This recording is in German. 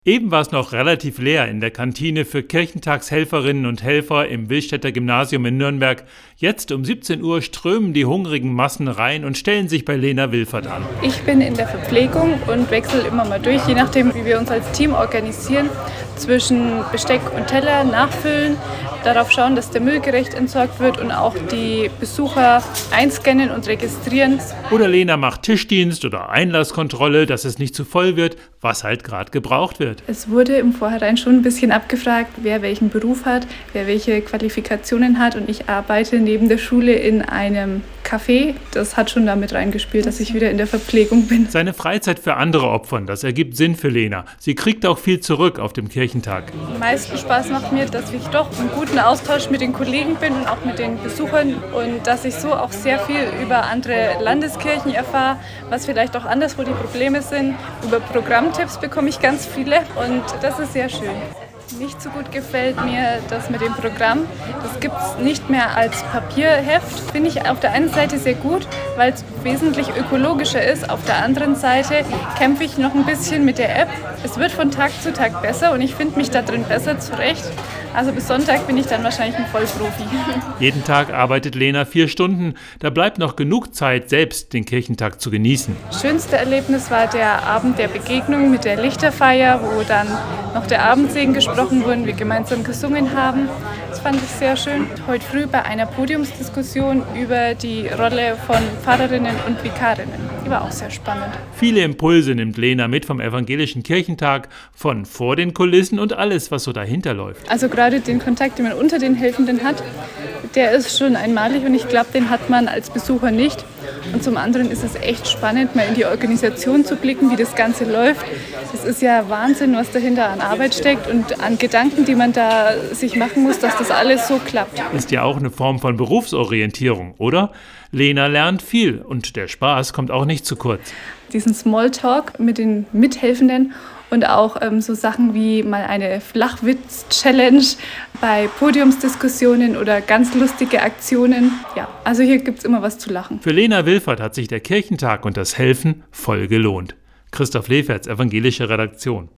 Eben war es noch relativ leer in der Kantine für Kirchentagshelferinnen und Helfer im Willstätter Gymnasium in Nürnberg. Jetzt um 17 Uhr strömen die hungrigen Massen rein und stellen sich bei Lena Wilfert an. Ich bin in der Verpflegung und wechsle immer mal durch, je nachdem, wie wir uns als Team organisieren, zwischen Besteck und Teller nachfüllen, darauf schauen, dass der Müll gerecht entsorgt wird und auch die Besucher einscannen und registrieren. Oder Lena macht Tischdienst oder Einlasskontrolle, dass es nicht zu voll wird, was halt gerade gebraucht wird. Es wurde im Vorhinein schon ein bisschen abgefragt, wer welchen Beruf hat, wer welche Qualifikationen hat, und ich arbeite neben der Schule in einem Café. Das hat schon damit reingespielt, dass ich wieder in der Verpflegung bin. Seine Freizeit für andere opfern, das ergibt Sinn für Lena. Sie kriegt auch viel zurück auf dem Kirchentag. Am meisten Spaß macht mir, dass ich doch im guten Austausch mit den Kollegen bin und auch mit den Besuchern, und dass ich so auch sehr viel über andere Landeskirchen erfahre, was vielleicht auch anderswo die Probleme sind. Über Programmtipps bekomme ich ganz viele, und das ist sehr schön. Nicht so gut gefällt mir das mit dem Programm. Das gibt es nicht mehr als Papierheft. Finde ich auf der einen Seite sehr gut, weil es wesentlich ökologischer ist. Auf der anderen Seite kämpfe ich noch ein bisschen mit der App. Es wird von Tag zu Tag besser und ich finde mich da drin besser zurecht. Also bis Sonntag bin ich dann wahrscheinlich ein Vollprofi. Jeden Tag arbeitet Lena 4 Stunden. Da bleibt noch genug Zeit, selbst den Kirchentag zu genießen. Schönste Erlebnis war der Abend der Begegnung mit der Lichterfeier, wo dann noch der Abendsegen gesprochen wurde, wir gemeinsam gesungen haben. Das fand ich sehr schön. Heute früh bei einer Podiumsdiskussion über die Rolle von Pfarrerinnen und Vikarinnen. Die war auch sehr spannend. Viele Impulse nimmt Lena mit vom evangelischen Kirchentag, von vor den Kulissen und alles, was so dahinter läuft. Also gerade den Kontakt, den man unter den Helfenden hat, der ist schon einmalig, und ich glaube, den hat man als Besucher nicht. Und zum anderen ist es echt spannend, mal in die Organisation zu blicken, wie das Ganze läuft. Es ist ja Wahnsinn, was dahinter an Arbeit steckt und an Gedanken, die man da sich machen muss, dass das alles so klappt. Ist ja auch eine Form von Berufsorientierung, oder? Lena lernt viel und der Spaß kommt auch nicht zu kurz. Diesen Smalltalk mit den Mithelfenden und auch so Sachen wie mal eine Flachwitz-Challenge bei Podiumsdiskussionen oder ganz lustige Aktionen. Ja, also hier gibt es immer was zu lachen. Für Lena Wilfert hat sich der Kirchentag und das Helfen voll gelohnt. Christoph Leferz, evangelische Redaktion.